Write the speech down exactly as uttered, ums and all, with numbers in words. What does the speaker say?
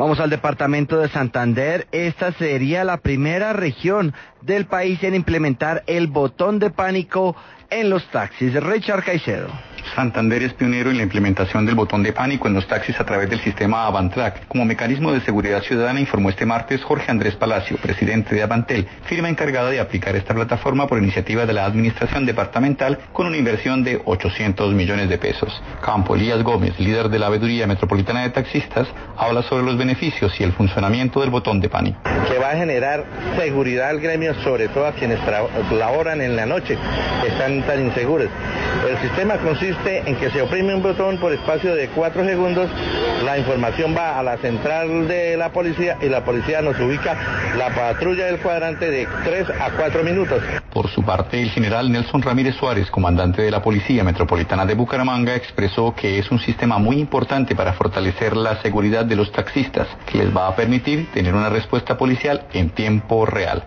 Vamos al departamento de Santander. Esta sería la primera región del país en implementar el botón de pánico en los taxis. Richard Caicedo. Santander es pionero en la implementación del botón de pánico en los taxis a través del sistema Avantrack. Como mecanismo de seguridad ciudadana, informó este martes Jorge Andrés Palacio, presidente de Avantel, firma encargada de aplicar esta plataforma por iniciativa de la administración departamental con una inversión de ochocientos millones de pesos. Campo Elías Gómez, líder de la Veeduría Metropolitana de Taxistas, habla sobre los beneficios y el funcionamiento del botón de pánico. Que va a generar seguridad al gremio, sobre todo a quienes laboran en la noche, que están tan inseguros. El sistema consiste en que se oprime un botón por espacio de cuatro segundos, la información va a la central de la policía y la policía nos ubica la patrulla del cuadrante de tres a cuatro minutos. Por su parte, el general Nelson Ramírez Suárez, comandante de la Policía Metropolitana de Bucaramanga, expresó que es un sistema muy importante para fortalecer la seguridad de los taxistas, que les va a permitir tener una respuesta policial en tiempo real.